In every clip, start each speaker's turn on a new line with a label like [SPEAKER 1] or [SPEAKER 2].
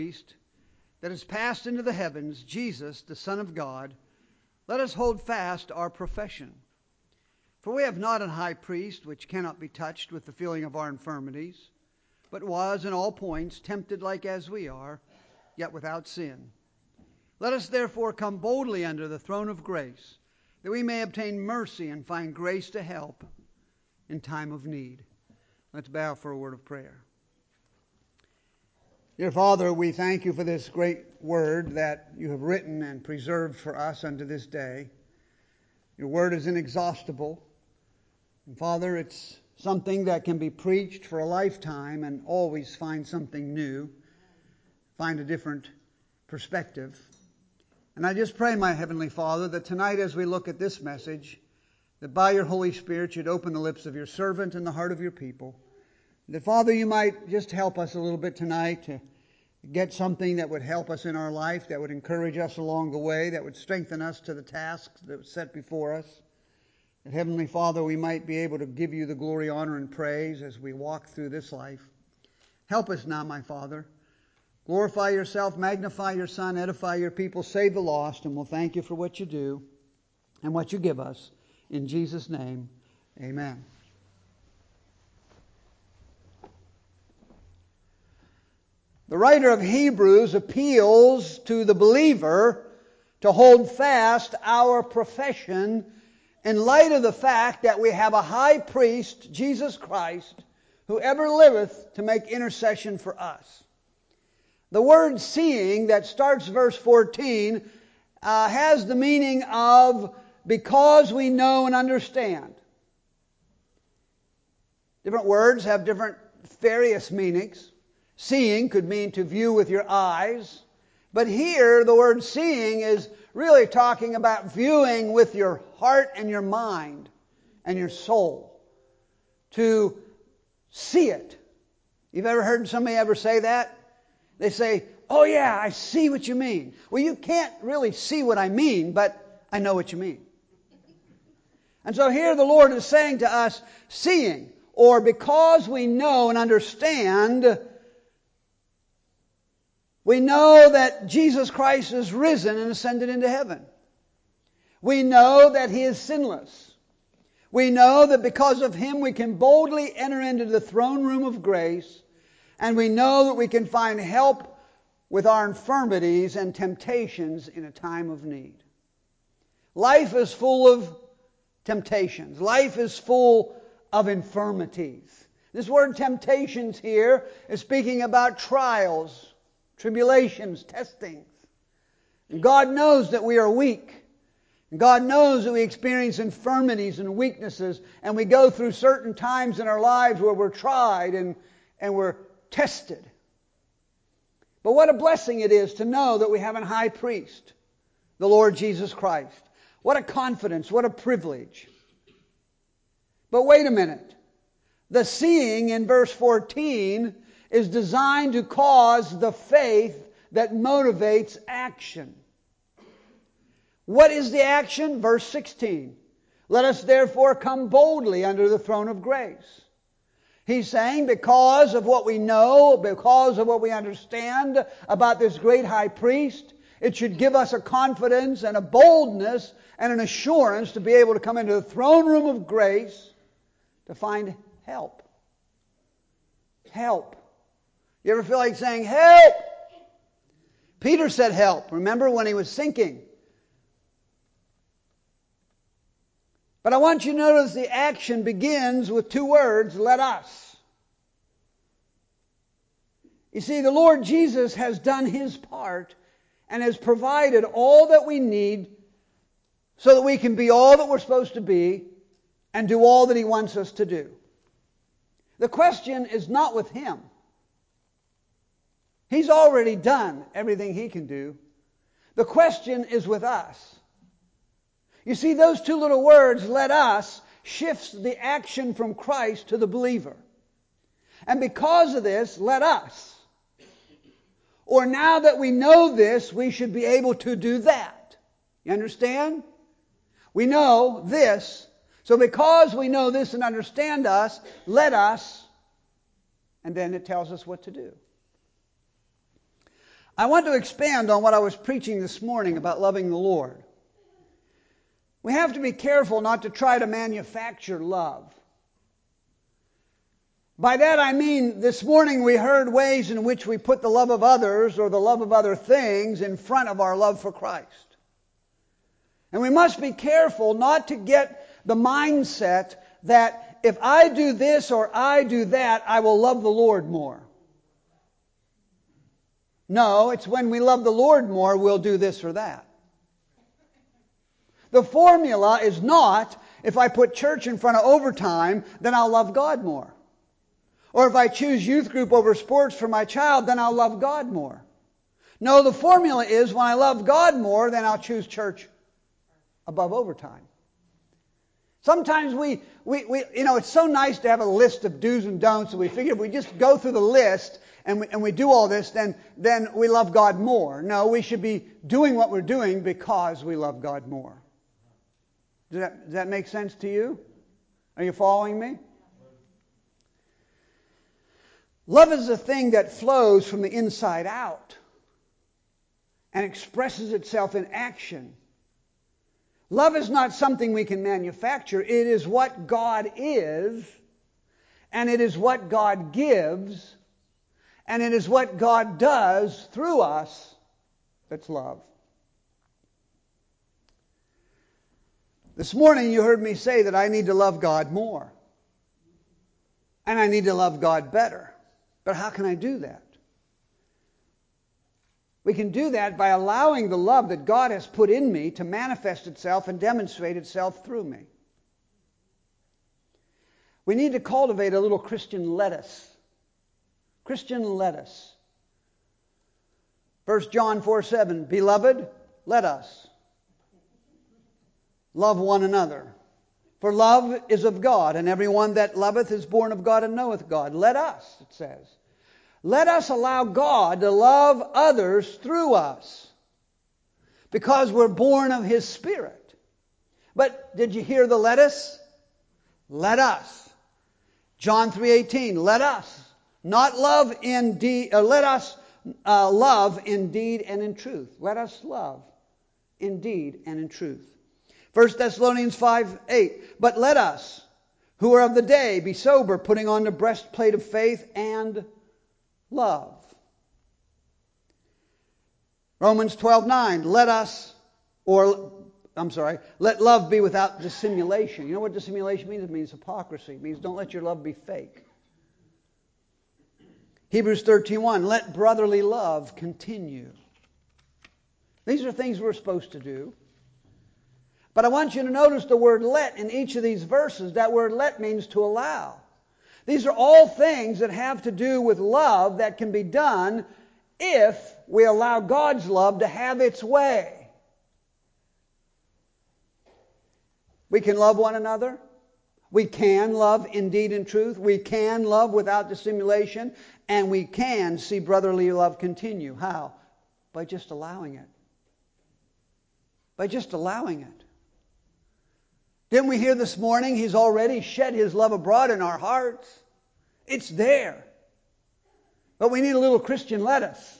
[SPEAKER 1] Priest that has passed into the heavens, Jesus, the Son of God, let us hold fast our profession. For we have not an high priest which cannot be touched with the feeling of our infirmities, but was in all points tempted like as we are, yet without sin. Let us therefore come boldly under the throne of grace, that we may obtain mercy and find grace to help in time of need. Let's bow for a word of prayer. Dear Father, we thank you for this great word that you have written and preserved for us unto this day. Your word is inexhaustible. And Father, it's something that can be preached for a lifetime and always find something new, find a different perspective. And I just pray, my Heavenly Father, that tonight as we look at this message, that by your Holy Spirit you'd open the lips of your servant and the heart of your people. That, Father, you might just help us a little bit tonight to get something that would help us in our life, that would encourage us along the way, that would strengthen us to the tasks that were set before us. That, Heavenly Father, we might be able to give you the glory, honor, and praise as we walk through this life. Help us now, my Father. Glorify yourself, magnify your Son, edify your people, save the lost, and we'll thank you for what you do and what you give us. In Jesus' name, amen. The writer of Hebrews appeals to the believer to hold fast our profession in light of the fact that we have a high priest, Jesus Christ, who ever liveth to make intercession for us. The word seeing that starts verse 14 has the meaning of because we know and understand. Different words have different various meanings. Seeing could mean to view with your eyes. But here, the word seeing is really talking about viewing with your heart and your mind and your soul. To see it. You've ever heard somebody ever say that? They say, oh yeah, I see what you mean. Well, you can't really see what I mean, but I know what you mean. And so here the Lord is saying to us, seeing, or because we know and understand, we know that Jesus Christ is risen and ascended into heaven. We know that He is sinless. We know that because of Him we can boldly enter into the throne room of grace, and we know that we can find help with our infirmities and temptations in a time of need. Life is full of temptations. Life is full of infirmities. This word temptations here is speaking about trials, tribulations, testings. And God knows that we are weak. And God knows that we experience infirmities and weaknesses, and we go through certain times in our lives where we're tried and we're tested. But what a blessing it is to know that we have a high priest, the Lord Jesus Christ. What a confidence, what a privilege. But wait a minute. The seeing in verse 14 is designed to cause the faith that motivates action. What is the action? Verse 16. Let us therefore come boldly under the throne of grace. He's saying because of what we know, because of what we understand about this great high priest, it should give us a confidence and a boldness and an assurance to be able to come into the throne room of grace to find help. Help. You ever feel like saying, help? Peter said help. Remember when he was sinking? But I want you to notice the action begins with two words, let us. You see, the Lord Jesus has done His part and has provided all that we need so that we can be all that we're supposed to be and do all that He wants us to do. The question is not with Him. He's already done everything He can do. The question is with us. You see, those two little words, let us, shifts the action from Christ to the believer. And because of this, let us. Or now that we know this, we should be able to do that. You understand? We know this. So because we know this and understand us, let us, and then it tells us what to do. I want to expand on what I was preaching this morning about loving the Lord. We have to be careful not to try to manufacture love. By that I mean, this morning we heard ways in which we put the love of others or the love of other things in front of our love for Christ. And we must be careful not to get the mindset that if I do this or I do that, I will love the Lord more. No, it's when we love the Lord more, we'll do this or that. The formula is not, if I put church in front of overtime, then I'll love God more. Or if I choose youth group over sports for my child, then I'll love God more. No, the formula is when I love God more, then I'll choose church above overtime. Sometimes we it's so nice to have a list of do's and don'ts, and we figure if we just go through the list and we do all this, then we love God more. No, we should be doing what we're doing because we love God more. Does that make sense to you? Are you following me? Love is a thing that flows from the inside out and expresses itself in action. Love is not something we can manufacture. It is what God is, and it is what God gives, and it is what God does through us that's love. This morning you heard me say that I need to love God more, and I need to love God better. But how can I do that? We can do that by allowing the love that God has put in me to manifest itself and demonstrate itself through me. We need to cultivate a little Christian lettuce. Christian lettuce. 1 John 4:7, Beloved, let us love one another. For love is of God, and everyone that loveth is born of God and knoweth God. Let us, it says. Let us allow God to love others through us, because we're born of His Spirit. But did you hear the let us? Let us. John 3:18, let us not love in deed, let us love in deed and in truth. Let us love in deed and in truth. 1 Thessalonians 5:8, but let us, who are of the day, be sober, putting on the breastplate of faith and love. Romans 12:9, let love be without dissimulation. You know what dissimulation means? It means hypocrisy. It means don't let your love be fake. Hebrews 13:1, let brotherly love continue. These are things we're supposed to do. But I want you to notice the word let in each of these verses. That word let means to allow. These are all things that have to do with love that can be done if we allow God's love to have its way. We can love one another. We can love in deed and truth. We can love without dissimulation. And we can see brotherly love continue. How? By just allowing it. By just allowing it. Didn't we hear this morning He's already shed His love abroad in our hearts? It's there. But we need a little Christian lettuce.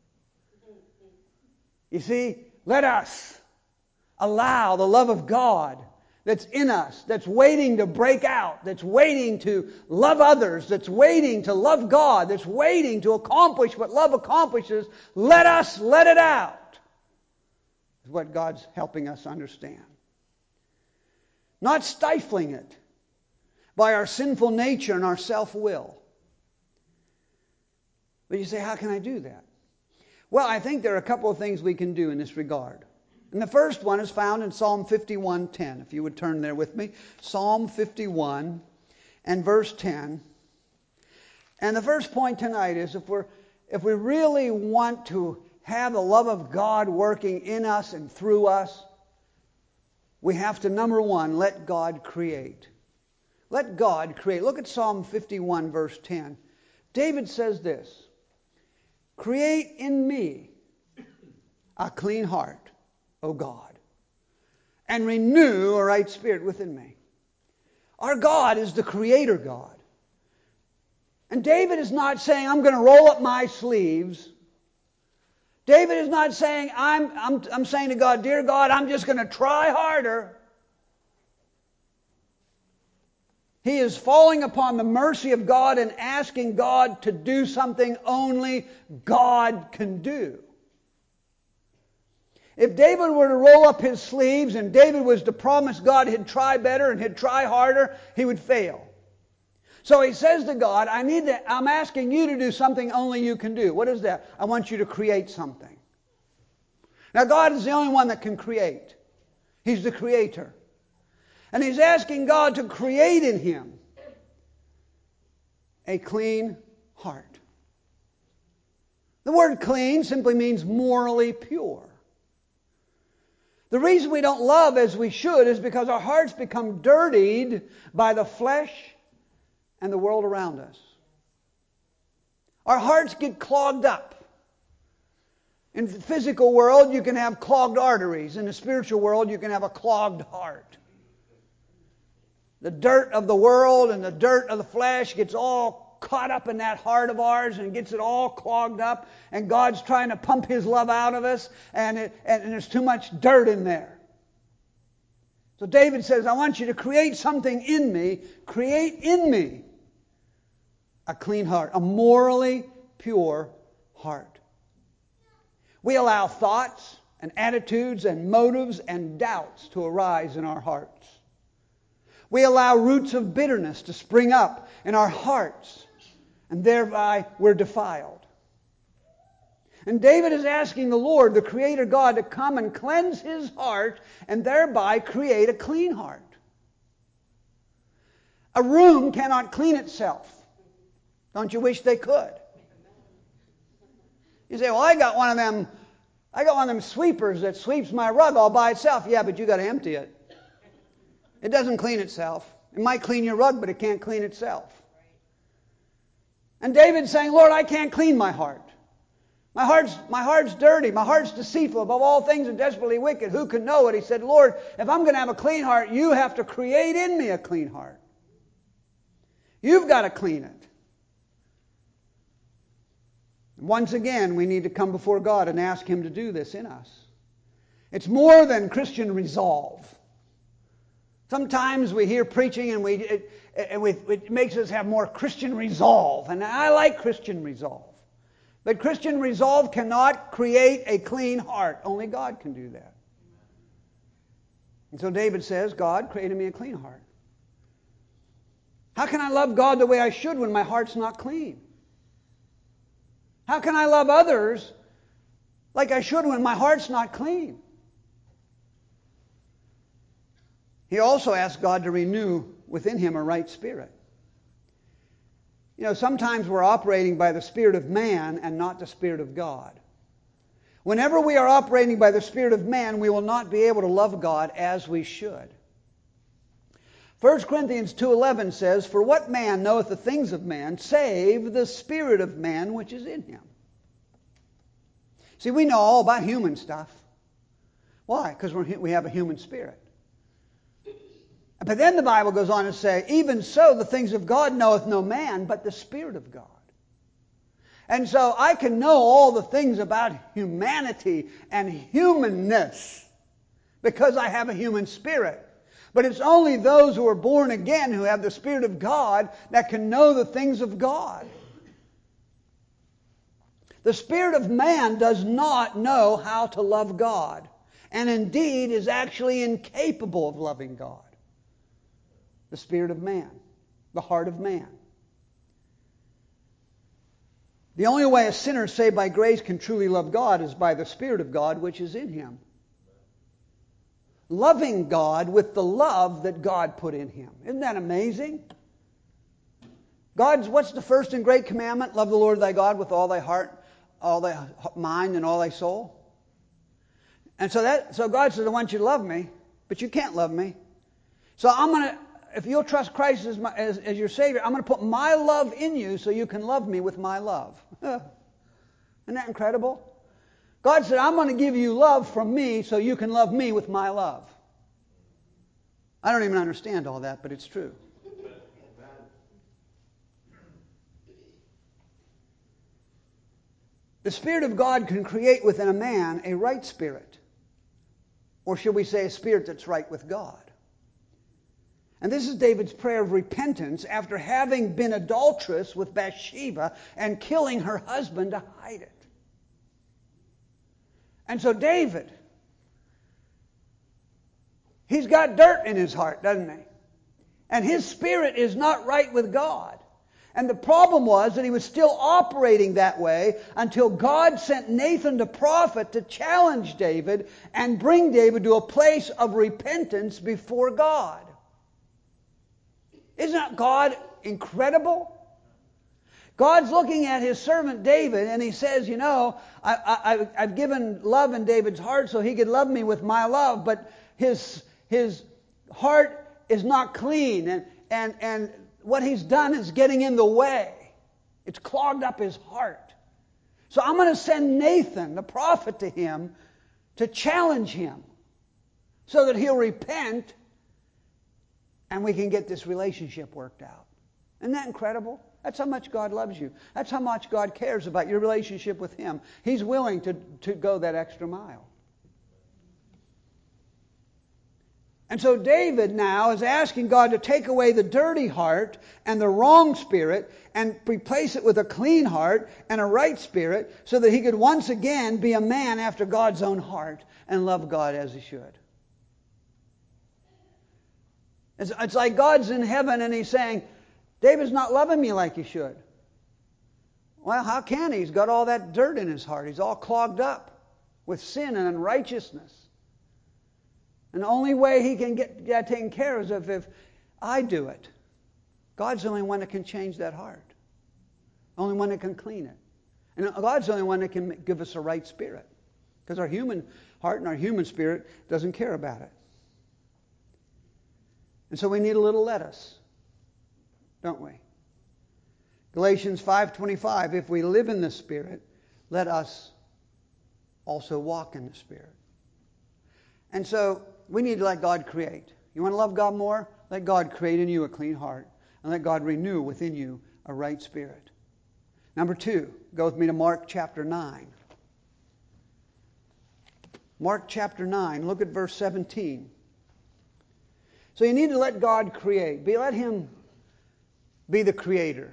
[SPEAKER 1] You see, let us allow the love of God that's in us, that's waiting to break out, that's waiting to love others, that's waiting to love God, that's waiting to accomplish what love accomplishes. Let us let it out. Is what God's helping us understand. Not stifling it by our sinful nature and our self-will. But you say, how can I do that? Well, I think there are a couple of things we can do in this regard. And the first one is found in Psalm 51:10. If you would turn there with me. Psalm 51 and verse 10. And the first point tonight is if we really want to have the love of God working in us and through us, we have to, number one, let God create. Let God create. Look at Psalm 51, verse 10. David says this, create in me a clean heart, O God, and renew a right spirit within me. Our God is the Creator God. And David is not saying, I'm going to roll up my sleeves David is not saying, I'm saying to God, dear God, I'm just going to try harder. He is falling upon the mercy of God and asking God to do something only God can do. If David were to roll up his sleeves and David was to promise God he'd try better and he'd try harder, he would fail. So he says to God, I'm asking you to do something only you can do. What is that? I want you to create something. Now God is the only one that can create. He's the creator. And he's asking God to create in him a clean heart. The word clean simply means morally pure. The reason we don't love as we should is because our hearts become dirtied by the flesh and the world around us. Our hearts get clogged up. In the physical world, you can have clogged arteries. In the spiritual world, you can have a clogged heart. The dirt of the world and the dirt of the flesh gets all caught up in that heart of ours and gets it all clogged up. And God's trying to pump His love out of us, and there's too much dirt in there. So David says, I want you to create something in me. Create in me a clean heart, a morally pure heart. We allow thoughts and attitudes and motives and doubts to arise in our hearts. We allow roots of bitterness to spring up in our hearts, and thereby we're defiled. And David is asking the Lord, the Creator God, to come and cleanse his heart and thereby create a clean heart. A room cannot clean itself. Don't you wish they could? You say, well, I got one of them sweepers that sweeps my rug all by itself. Yeah, but you got to empty it. It doesn't clean itself. It might clean your rug, but it can't clean itself. And David's saying, Lord, I can't clean my heart. My heart's dirty. My heart's deceitful. Above all things and desperately wicked. Who can know it? He said, Lord, if I'm going to have a clean heart, you have to create in me a clean heart. You've got to clean it. Once again, we need to come before God and ask Him to do this in us. It's more than Christian resolve. Sometimes we hear preaching and it makes us have more Christian resolve. And I like Christian resolve. But Christian resolve cannot create a clean heart. Only God can do that. And so David says, God, create in me a clean heart. How can I love God the way I should when my heart's not clean? How can I love others like I should when my heart's not clean? He also asked God to renew within him a right spirit. You know, sometimes we're operating by the spirit of man and not the spirit of God. Whenever we are operating by the spirit of man, we will not be able to love God as we should. 1 Corinthians 2:11 says, For what man knoweth the things of man, save the spirit of man which is in him? See, we know all about human stuff. Why? Because we have a human spirit. But then the Bible goes on to say, Even so the things of God knoweth no man, but the Spirit of God. And so I can know all the things about humanity and humanness because I have a human spirit. But it's only those who are born again who have the Spirit of God that can know the things of God. The spirit of man does not know how to love God, and indeed is actually incapable of loving God. The spirit of man, the heart of man. The only way a sinner saved by grace can truly love God is by the Spirit of God which is in him. Loving God with the love that God put in him. Isn't that amazing? What's the first and great commandment? Love the Lord thy God with all thy heart, all thy mind, and all thy soul. And so God says, I want you to love me, but you can't love me. So if you'll trust Christ as your Savior, I'm going to put my love in you so you can love me with my love. Isn't that incredible? God said, I'm going to give you love from me so you can love me with my love. I don't even understand all that, but it's true. The Spirit of God can create within a man a right spirit. Or should we say a spirit that's right with God? And this is David's prayer of repentance after having been adulterous with Bathsheba and killing her husband to hide it. And so David, he's got dirt in his heart, doesn't he? And his spirit is not right with God. And the problem was that he was still operating that way until God sent Nathan the prophet to challenge David and bring David to a place of repentance before God. Isn't God incredible? God's looking at his servant David and he says, you know, I've given love in David's heart so he could love me with my love, but his heart is not clean and what he's done is getting in the way. It's clogged up his heart. So I'm going to send Nathan, the prophet, to him to challenge him so that he'll repent and we can get this relationship worked out. Isn't that incredible? That's how much God loves you. That's how much God cares about your relationship with him. He's willing to go that extra mile. And so David now is asking God to take away the dirty heart and the wrong spirit and replace it with a clean heart and a right spirit so that he could once again be a man after God's own heart and love God as he should. It's like God's in heaven and he's saying, David's not loving me like he should. Well, how can he? He's got all that dirt in his heart. He's all clogged up with sin and unrighteousness. And the only way he can get that taken care of is if I do it. God's the only one that can change that heart. The only one that can clean it. And God's the only one that can give us a right spirit. Because our human heart and our human spirit doesn't care about it. And so we need a little lettuce, don't we? Galatians 5:25, if we live in the Spirit, let us also walk in the Spirit. And so we need to let God create. You want to love God more? Let God create in you a clean heart. And let God renew within you a right spirit. Number 2, go with me to Mark chapter 9. Mark chapter 9, look at verse 17. So you need to let God create. Let Him be the creator.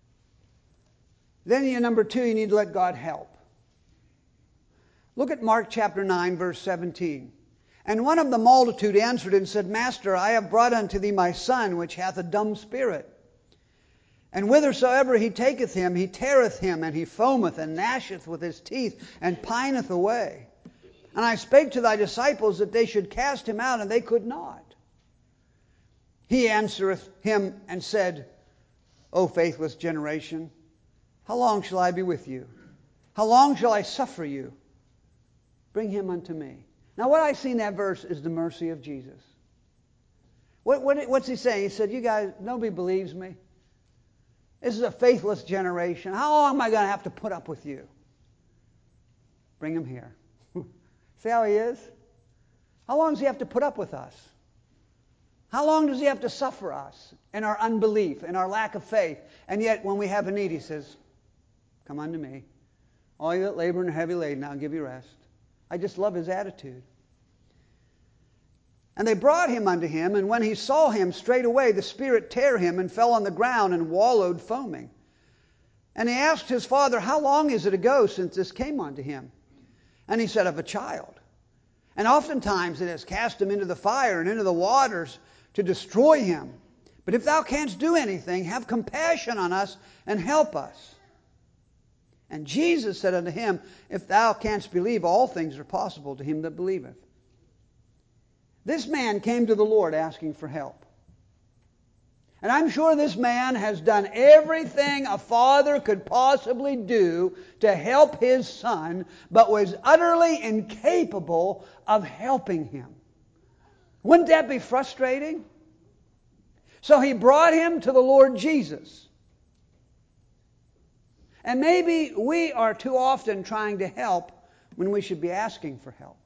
[SPEAKER 1] Then number 2, you need to let God help. Look at Mark chapter 9, verse 17. And one of the multitude answered and said, Master, I have brought unto thee my son, which hath a dumb spirit. And whithersoever he taketh him, he teareth him, and he foameth and gnasheth with his teeth, and pineth away. And I spake to thy disciples that they should cast him out, and they could not. He answereth him and said, O faithless generation, how long shall I be with you? How long shall I suffer you? Bring him unto me. Now what I see in that verse is the mercy of Jesus. What's he saying? He said, you guys, nobody believes me. This is a faithless generation. How long am I going to have to put up with you? Bring him here. See how he is? How long does he have to put up with us? How long does he have to suffer us in our unbelief, in our lack of faith? And yet when we have a need, he says, come unto me. All you that labor and are heavy laden, I'll give you rest. I just love his attitude. And they brought him unto him, and when he saw him, straightway the spirit tare him, and fell on the ground, and wallowed foaming. And he asked his father, how long is it ago since this came unto him? And he said, of a child. And oftentimes it has cast him into the fire and into the waters to destroy him. But if thou canst do anything, have compassion on us, and help us. And Jesus said unto him, if thou canst believe, all things are possible to him that believeth. This man came to the Lord asking for help. And I'm sure this man has done everything a father could possibly do to help his son, but was utterly incapable of helping him. Wouldn't that be frustrating? So he brought him to the Lord Jesus. And maybe we are too often trying to help when we should be asking for help.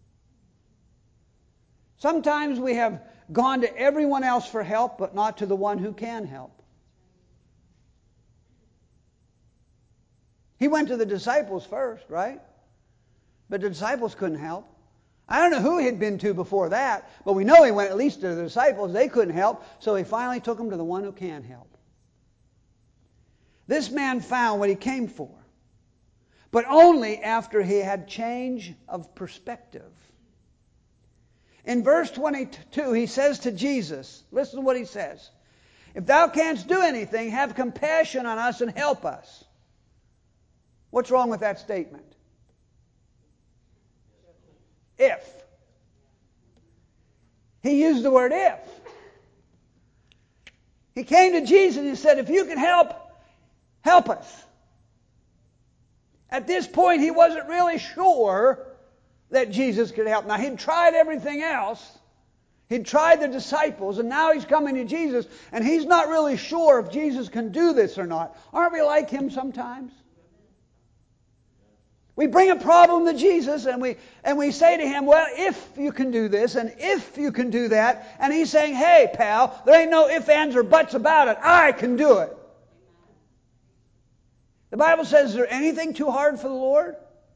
[SPEAKER 1] Sometimes we have gone to everyone else for help, but not to the one who can help. He went to the disciples first, right? But the disciples couldn't help. I don't know who he'd been to before that, but we know he went at least to the disciples. They couldn't help, so he finally took them to the one who can help. This man found what he came for, but only after he had change of perspective. In verse 22, he says to Jesus, listen to what he says. If thou canst do anything, have compassion on us and help us. What's wrong with that statement? If. He used the word if. He came to Jesus and he said, if you can help us. At this point, he wasn't really sure that Jesus could help. Now, he'd tried everything else. He'd tried the disciples, and now he's coming to Jesus, and he's not really sure if Jesus can do this or not. Aren't we like him sometimes? We bring a problem to Jesus, and we say to him, well, if you can do this, and if you can do that, and he's saying, hey, pal, there ain't no ifs, ands, or buts about it. I can do it. The Bible says, is there anything too hard for the Lord?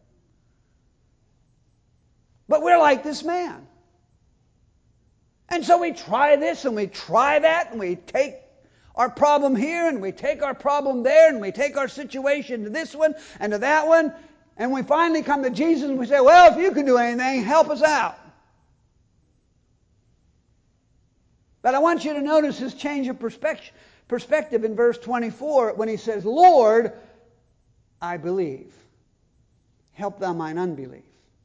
[SPEAKER 1] But we're like this man. And so we try this and we try that, and we take our problem here and we take our problem there, and we take our situation to this one and to that one, and we finally come to Jesus and we say, well, if you can do anything, help us out. But I want you to notice his change of perspective in verse 24 when he says, Lord, I believe. Help thou mine unbelief.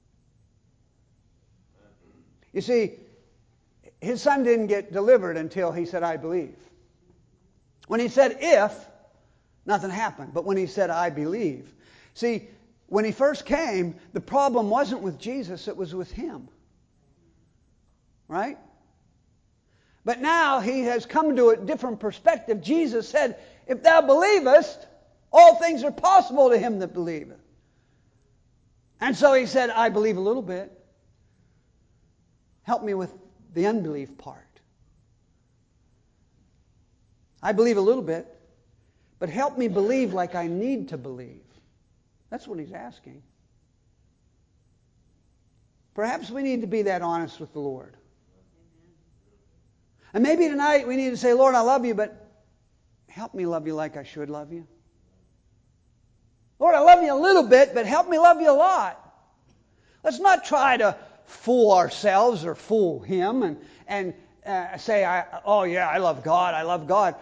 [SPEAKER 1] You see, his son didn't get delivered until he said, I believe. When he said if, nothing happened. But when he said, I believe. See, when he first came, the problem wasn't with Jesus, it was with him. Right? But now he has come to a different perspective. Jesus said, if thou believest, all things are possible to him that believeth. And so he said, I believe a little bit. Help me with the unbelief part. I believe a little bit, but help me believe like I need to believe. That's what he's asking. Perhaps we need to be that honest with the Lord. And maybe tonight we need to say, Lord, I love you, but help me love you like I should love you. Lord, I love you a little bit, but help me love you a lot. Let's not try to fool ourselves or fool him and say, oh yeah, I love God, I love God.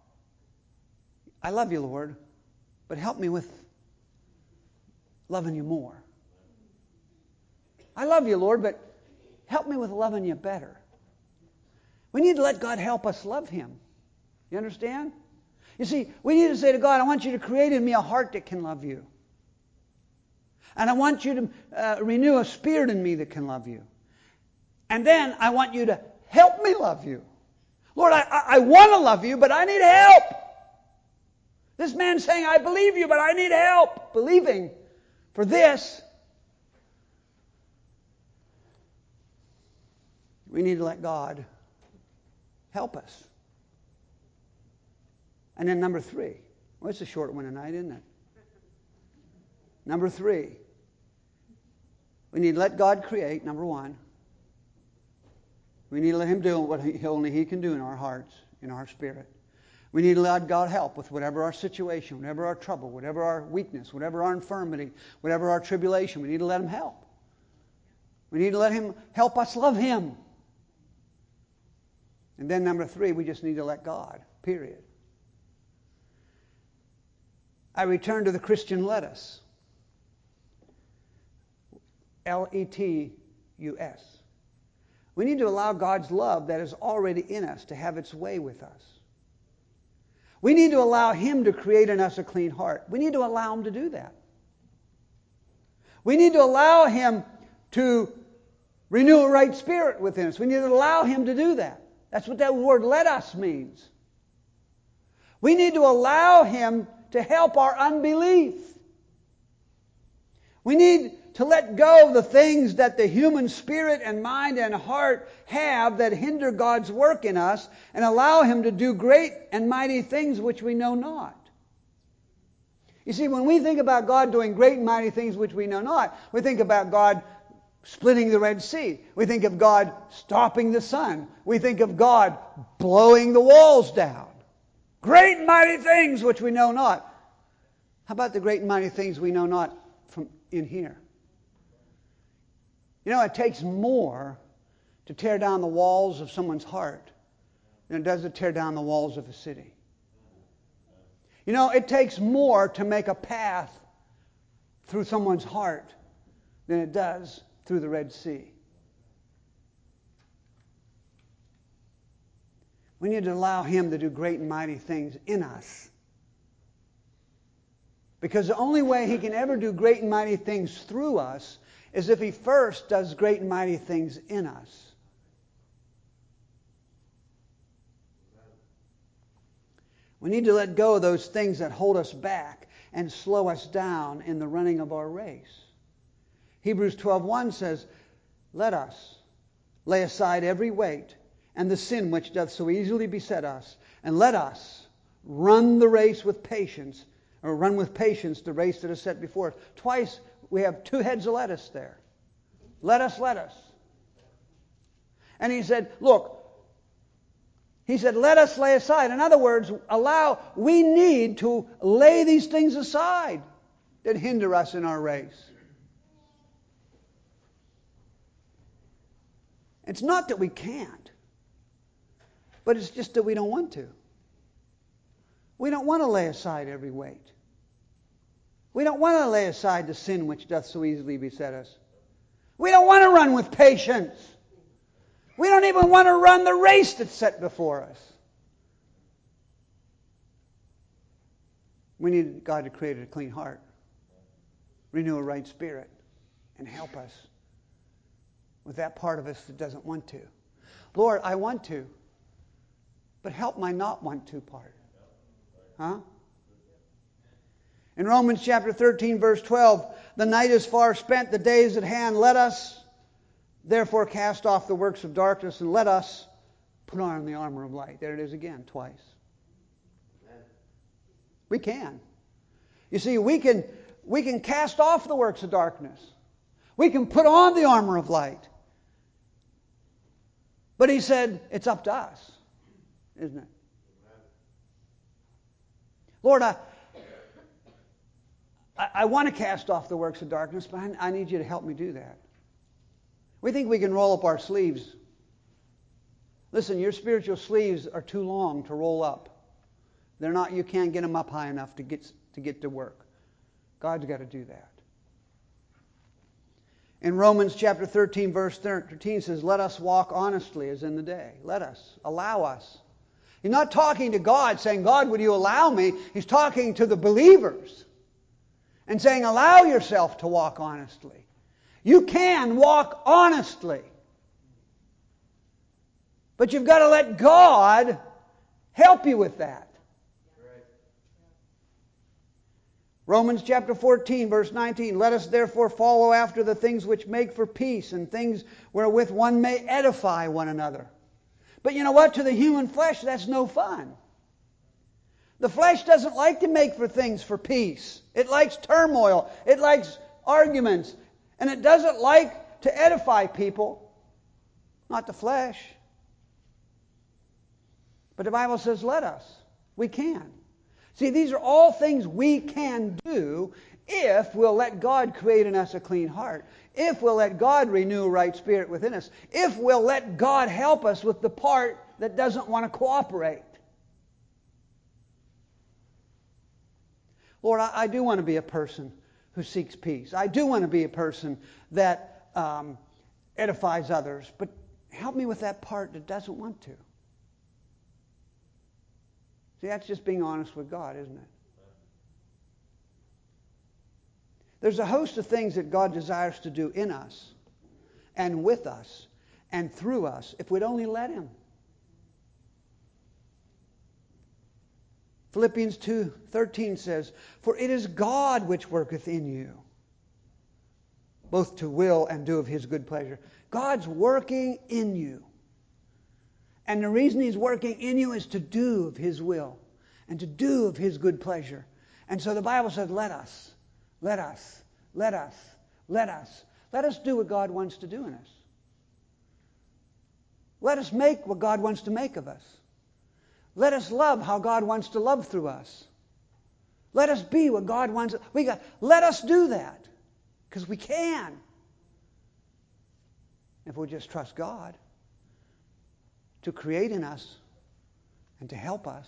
[SPEAKER 1] I love you, Lord, but help me with loving you more. I love you, Lord, but help me with loving you better. We need to let God help us love him. You understand? You see, we need to say to God, I want you to create in me a heart that can love you. And I want you to renew a spirit in me that can love you. And then I want you to help me love you. Lord, I want to love you, but I need help. This man's saying, I believe you, but I need help believing for this. We need to let God help us. And then number 3. Well, it's a short one tonight, isn't it? Number 3. We need to let God create, number 1. We need to let him do what only he can do in our hearts, in our spirit. We need to let God help with whatever our situation, whatever our trouble, whatever our weakness, whatever our infirmity, whatever our tribulation. We need to let him help. We need to let him help us love him. And then number 3, we just need to let God, period. I return to the Christian lettuce. L-E-T-U-S. We need to allow God's love that is already in us to have its way with us. We need to allow him to create in us a clean heart. We need to allow him to do that. We need to allow him to renew a right spirit within us. We need to allow him to do that. That's what that word let us means. We need to allow him to help our unbelief. We need to let go of the things that the human spirit and mind and heart have that hinder God's work in us and allow him to do great and mighty things which we know not. You see, when we think about God doing great and mighty things which we know not, we think about God splitting the Red Sea. We think of God stopping the sun. We think of God blowing the walls down. Great and mighty things which we know not. How about the great and mighty things we know not from in here? You know, it takes more to tear down the walls of someone's heart than it does to tear down the walls of a city. You know, it takes more to make a path through someone's heart than it does through the Red Sea. We need to allow Him to do great and mighty things in us. Because the only way He can ever do great and mighty things through us is if He first does great and mighty things in us. We need to let go of those things that hold us back and slow us down in the running of our race. Hebrews 12:1 says, "Let us lay aside every weight and the sin which doth so easily beset us, and let us run the race with patience," or run with patience the race that is set before us. Twice we have two heads of lettuce there. Let us, let us. And he said, look, he said, let us lay aside. In other words, we need to lay these things aside that hinder us in our race. It's not that we can't, but it's just that we don't want to. We don't want to lay aside every weight. We don't want to lay aside the sin which doth so easily beset us. We don't want to run with patience. We don't even want to run the race that's set before us. We need God to create a clean heart, renew a right spirit, and help us with that part of us that doesn't want to. Lord, I want to, but help my not want to part. Huh? In Romans chapter 13, verse 12, the night is far spent, the day is at hand. Let us therefore cast off the works of darkness, and let us put on the armor of light. There it is again, twice. We can. You see, we can cast off the works of darkness. We can put on the armor of light. But he said, it's up to us, isn't it? Lord, I want to cast off the works of darkness, but I need you to help me do that. We think we can roll up our sleeves. Listen, your spiritual sleeves are too long to roll up. They're not. You can't get them up high enough to get to work. God's got to do that. In Romans chapter 13, verse 13 says, let us walk honestly as in the day. Let us. Allow us. He's not talking to God saying, God, would you allow me? He's talking to the believers and saying, allow yourself to walk honestly. You can walk honestly. But you've got to let God help you with that. Romans chapter 14, verse 19, let us therefore follow after the things which make for peace and things wherewith one may edify one another. But you know what? To the human flesh, that's no fun. The flesh doesn't like to make for things for peace. It likes turmoil. It likes arguments. And it doesn't like to edify people. Not the flesh. But the Bible says, let us. We can. See, these are all things we can do if we'll let God create in us a clean heart. If we'll let God renew a right spirit within us. If we'll let God help us with the part that doesn't want to cooperate. Lord, I do want to be a person who seeks peace. I do want to be a person that edifies others. But help me with that part that doesn't want to. See, that's just being honest with God, isn't it? There's a host of things that God desires to do in us and with us and through us if we'd only let Him. Philippians 2:13 says, for it is God which worketh in you, both to will and do of His good pleasure. God's working in you. And the reason He's working in you is to do of His will and to do of His good pleasure. And so the Bible says, let us do what God wants to do in us. Let us make what God wants to make of us. Let us love how God wants to love through us. Let us be what God wants. Let us do that, because we can. If we'll just trust God to create in us and to help us.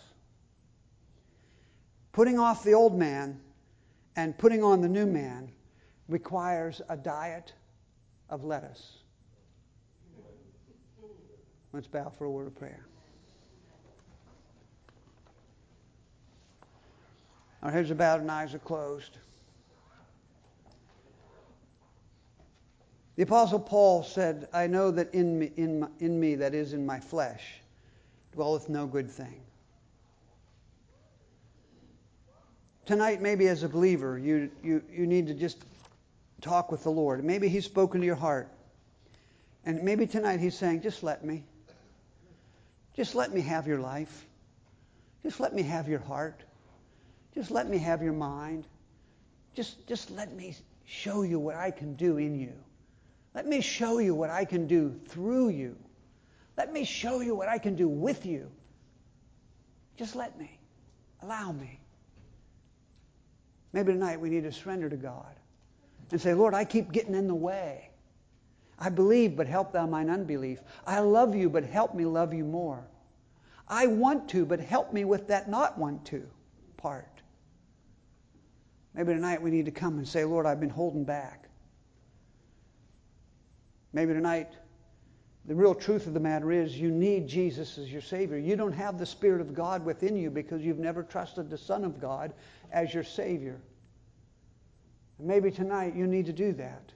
[SPEAKER 1] Putting off the old man and putting on the new man requires a diet of lettuce. Let's bow for a word of prayer. Our heads are bowed and eyes are closed. The Apostle Paul said, I know that in me, that is in my flesh, dwelleth no good thing. Tonight, maybe as a believer, you need to just talk with the Lord. Maybe He's spoken to your heart. And maybe tonight He's saying, just let me. Just let me have your life. Just let me have your heart. Just let me have your mind. Just let me show you what I can do in you. Let me show you what I can do through you. Let me show you what I can do with you. Just let me. Allow me. Maybe tonight we need to surrender to God and say, Lord, I keep getting in the way. I believe, but help thou mine unbelief. I love you, but help me love you more. I want to, but help me with that not want to part. Maybe tonight we need to come and say, Lord, I've been holding back. Maybe tonight the real truth of the matter is you need Jesus as your Savior. You don't have the Spirit of God within you because you've never trusted the Son of God as your Savior. And maybe tonight you need to do that.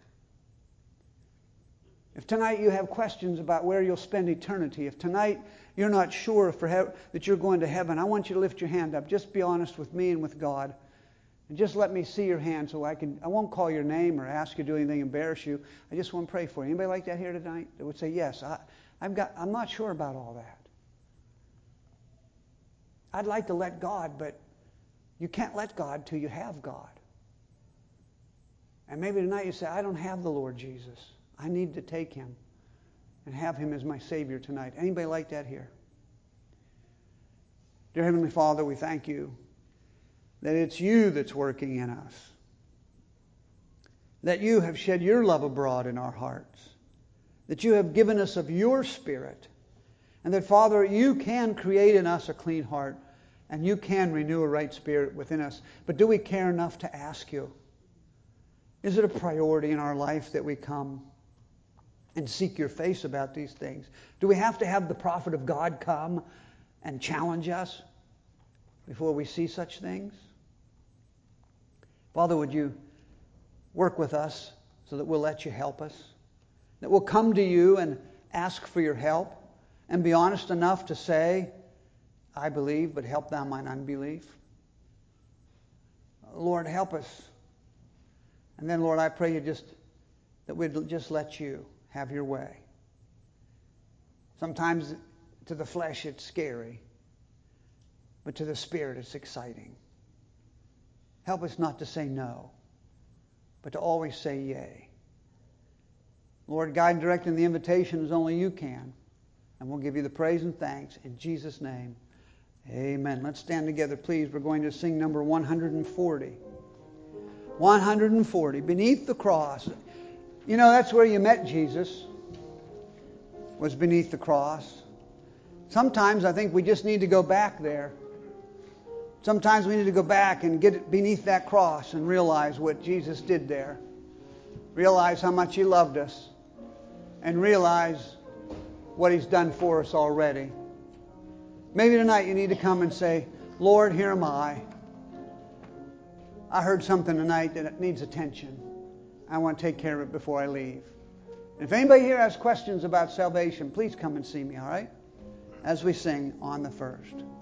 [SPEAKER 1] If tonight you have questions about where you'll spend eternity, if tonight you're not sure that you're going to heaven, I want you to lift your hand up. Just be honest with me and with God. And just let me see your hand so I won't call your name or ask you to do anything, embarrass you. I just want to pray for you. Anybody like that here tonight that would say, yes, I'm not sure about all that. I'd like to let God, but you can't let God till you have God. And maybe tonight you say, I don't have the Lord Jesus. I need to take Him and have Him as my Savior tonight. Anybody like that here? Dear Heavenly Father, we thank you that it's you that's working in us. That you have shed your love abroad in our hearts. That you have given us of your Spirit. And that, Father, you can create in us a clean heart. And you can renew a right spirit within us. But do we care enough to ask you? Is it a priority in our life that we come and seek your face about these things? Do we have to have the prophet of God come and challenge us before we see such things? Father, would you work with us so that we'll let you help us? That we'll come to you and ask for your help and be honest enough to say, I believe, but help thou mine unbelief. Lord, help us. And then, Lord, I pray that we'd just let you have your way. Sometimes to the flesh it's scary, but to the Spirit it's exciting. Help us not to say no, but to always say yea. Lord, guide and direct in the invitation as only you can. And we'll give you the praise and thanks in Jesus' name. Amen. Let's stand together, please. We're going to sing number 140. 140, Beneath the Cross. You know, that's where you met Jesus, was beneath the cross. Sometimes I think we just need to go back there. Sometimes we need to go back and get it beneath that cross and realize what Jesus did there. Realize how much He loved us. And realize what He's done for us already. Maybe tonight you need to come and say, Lord, here am I. I heard something tonight that needs attention. I want to take care of it before I leave. And if anybody here has questions about salvation, please come and see me, all right? As we sing on the first.